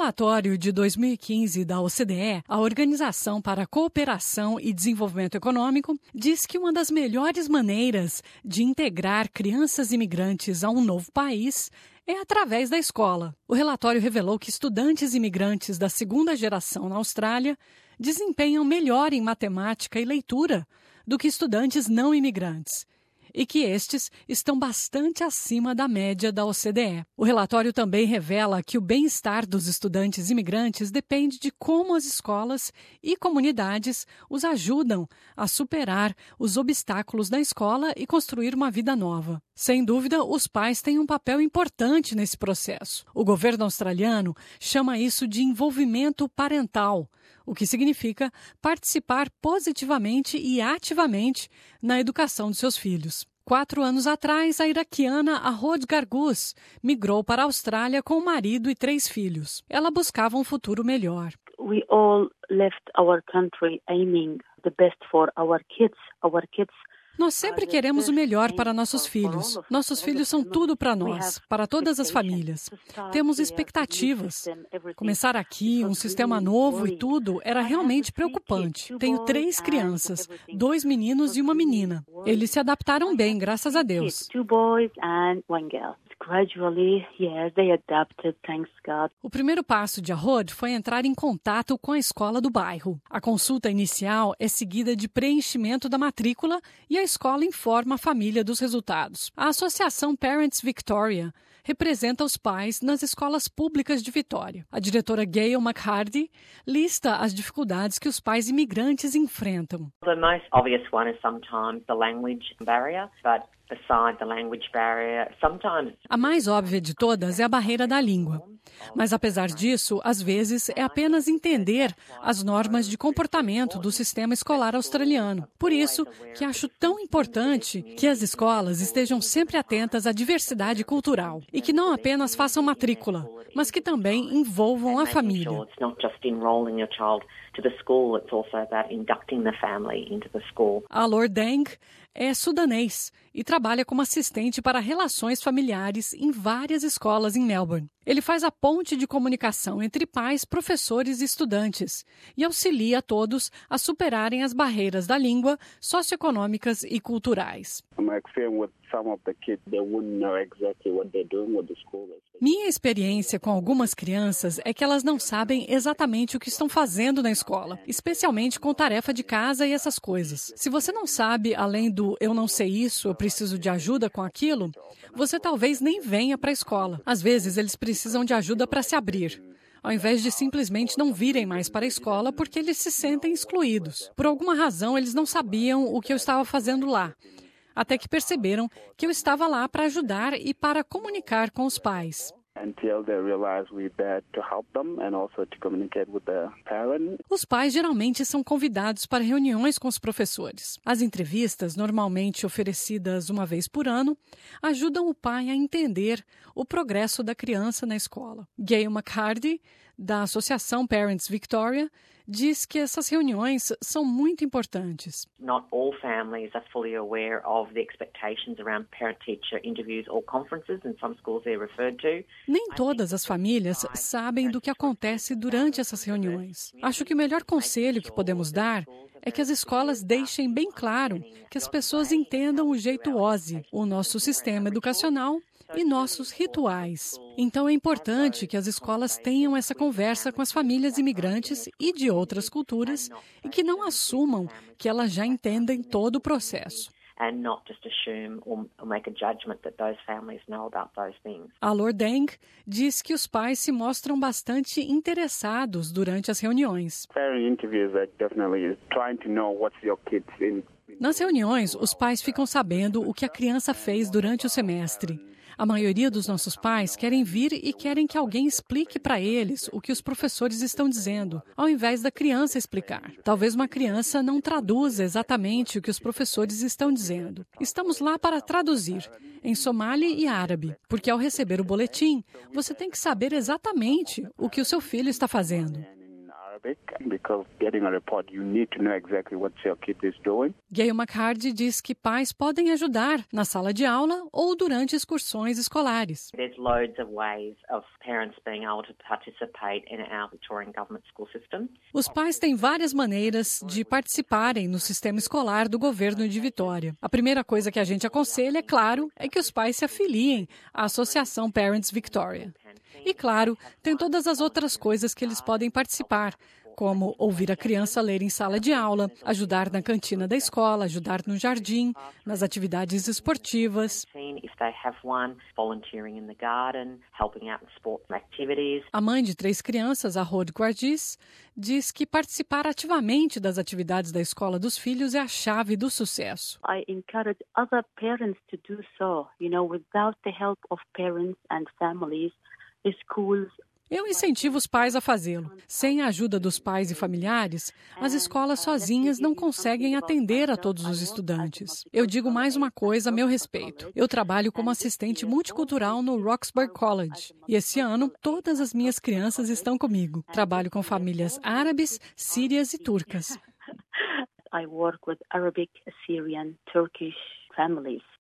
relatório de 2015 da OCDE, a Organização para a Cooperação e Desenvolvimento Econômico, diz que uma das melhores maneiras de integrar crianças imigrantes a um novo país é através da escola. O relatório revelou que estudantes imigrantes da segunda geração na Austrália desempenham melhor em matemática e leitura do que estudantes não imigrantes, e que estes estão bastante acima da média da OCDE. O relatório também revela que o bem-estar dos estudantes imigrantes depende de como as escolas e comunidades os ajudam a superar os obstáculos da escola e construir uma vida nova. Sem dúvida, os pais têm um papel importante nesse processo. O governo australiano chama isso de envolvimento parental, o que significa participar positivamente e ativamente na educação de seus filhos. 4 anos atrás, a iraquiana Ahod Gargous migrou para a Austrália com o marido e 3 filhos. Ela buscava um futuro melhor. We all left our country aiming the best for our kids. Nós sempre queremos o melhor para nossos filhos. Nossos filhos são tudo para nós, para todas as famílias. Temos expectativas. Começar aqui, um sistema novo e tudo, era realmente preocupante. Tenho 3 crianças, 2 meninos e uma menina. Eles se adaptaram bem, graças a Deus. O primeiro passo de Ahod foi entrar em contato com a escola do bairro. A consulta inicial é seguida de preenchimento da matrícula e a escola informa a família dos resultados. A Associação Parents Victoria representa os pais nas escolas públicas de Vitória. A diretora Gail McHardy lista as dificuldades que os pais imigrantes enfrentam. The most obvious one is sometimes the language barrier, but aside the language barrier, sometimes... A mais óbvia de todas é a barreira da língua. Mas, apesar disso, às vezes é apenas entender as normas de comportamento do sistema escolar australiano. Por isso que acho tão importante que as escolas estejam sempre atentas à diversidade cultural e que não apenas façam matrícula, mas que também envolvam a família. Alor Deng é sudanês e trabalha como assistente para relações familiares em várias escolas em Melbourne. Ele faz a ponte de comunicação entre pais, professores e estudantes e auxilia todos a superarem as barreiras da língua, socioeconômicas e culturais. Minha experiência com algumas crianças é que elas não sabem exatamente o que estão fazendo na escola, especialmente com tarefa de casa e essas coisas. Se você não sabe, além do eu não sei isso, eu preciso de ajuda com aquilo, você talvez nem venha para a escola. Às vezes, eles precisam de ajuda para se abrir, ao invés de simplesmente não virem mais para a escola porque eles se sentem excluídos. Por alguma razão, eles não sabiam o que eu estava fazendo lá, até que perceberam que eu estava lá para ajudar e para comunicar com os pais. Os pais geralmente são convidados para reuniões com os professores. As entrevistas, normalmente oferecidas uma vez por ano, ajudam o pai a entender o progresso da criança na escola. Gail McHardy, da Associação Parents Victoria, diz que essas reuniões são muito importantes. Not all families are fully aware of the expectations around parent-teacher interviews or conferences, and some schools they're referred to. Nem todas as famílias sabem do que acontece durante essas reuniões. Acho que o melhor conselho que podemos dar é que as escolas deixem bem claro que as pessoas entendam o jeito Aussie, o nosso sistema educacional e nossos rituais. Então é importante que as escolas tenham essa conversa com as famílias imigrantes e de outras culturas e que não assumam que elas já entendem todo o processo. Alor Deng diz que os pais se mostram bastante interessados durante as reuniões. Nas reuniões, os pais ficam sabendo o que a criança fez durante o semestre. A maioria dos nossos pais querem vir e querem que alguém explique para eles o que os professores estão dizendo, ao invés da criança explicar. Talvez uma criança não traduza exatamente o que os professores estão dizendo. Estamos lá para traduzir, em somali e árabe, porque ao receber o boletim, você tem que saber exatamente o que o seu filho está fazendo. Arabic because getting a report you need to know exactly what your kid is doing. Gail McHardy diz que pais podem ajudar na sala de aula ou durante excursões escolares. There's loads of ways of parents being able to participate in our Victorian government school system. Os pais têm várias maneiras de participarem no sistema escolar do governo de Vitória. A primeira coisa que a gente aconselha, é claro, é que os pais se afiliem à Associação Parents Victoria. E, claro, tem todas as outras coisas que eles podem participar, como ouvir a criança ler em sala de aula, ajudar na cantina da escola, ajudar no jardim, nas atividades esportivas. A mãe de 3 crianças, a Rod Guardis, diz que participar ativamente das atividades da escola dos filhos é a chave do sucesso. I encourage other parents to do so. Without the help of parents and families, the schools. Eu incentivo os pais a fazê-lo. Sem a ajuda dos pais e familiares, as escolas sozinhas não conseguem atender a todos os estudantes. Eu digo mais uma coisa a meu respeito. Eu trabalho como assistente multicultural no Roxburgh College. E esse ano, todas as minhas crianças estão comigo. Trabalho com famílias árabes, sírias e turcas. I work with Arabic, Syrian, Turkish families.